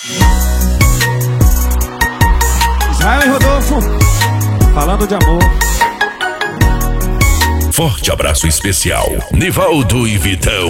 Israel e Rodolfo, falando de amor. Forte abraço especial, Nivaldo e Vitão.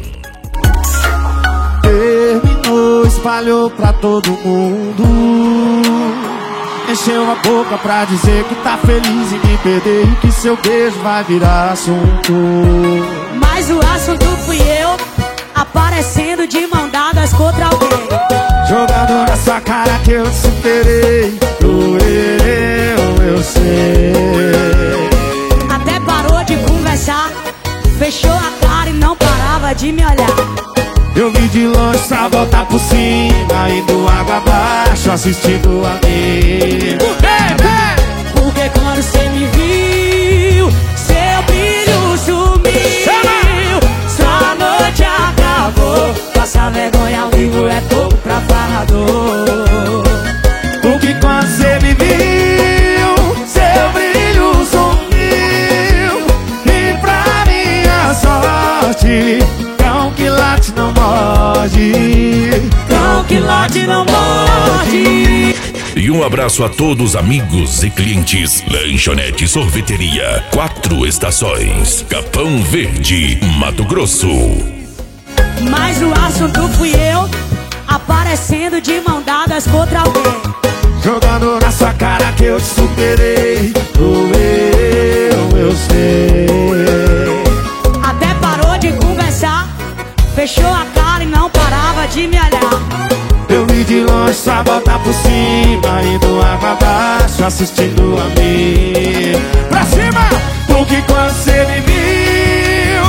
Terminou, espalhou pra todo mundo. Encheu a boca pra dizer que tá feliz em me perder e que seu beijo vai virar assunto. Mas o assunto fui eu, aparecendo de mão dadas contra alguém. Jogando na sua cara que eu te superei. Doeu, eu sei. Até parou de conversar, fechou a cara e não parava de me olhar. Eu vi de longe pra voltar por cima, indo água abaixo, assistindo a mim. Porque quando cê me viu, seu brilho sumiu. Sua noite acabou, passar vergonha ao vivo é pouco pra falador. Porque quando cê me viu, seu brilho sumiu. E pra minha sorte, cão que late não morde. Cão que late não morde. E um abraço a todos amigos e clientes. Lanchonete Sorveteria 4 Estações, Capão Verde, Mato Grosso. Mas o assunto fui eu, aparecendo de mão dadas contra alguém. Jogando na sua cara que eu te superei. Doeu, eu sei. Até parou de conversar, fechou a cara e não parava de me olhar. Eu vi de longe só voltar por cima, indo água abaixo, assistindo a mim. Pra cima! Porque quando cê me viu,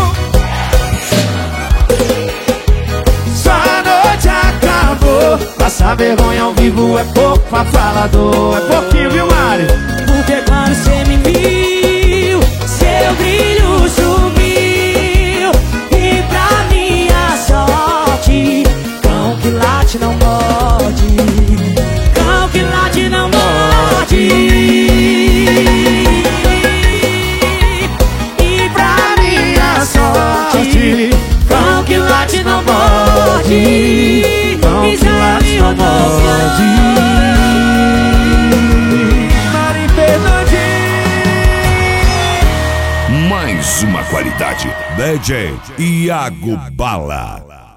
sua noite acabou. Passar vergonha ao vivo é pouco pra falador. É pouquinho, viu, Mari? Porque quando cê me viu, seu brilho sumiu. E pra minha sorte, cão que late não morde. Cão que late não morde. E pra minha sorte, cão que late não morde. Cão que late não morde. Mari Fernandinho. Mais uma qualidade. DJ Iago Bala.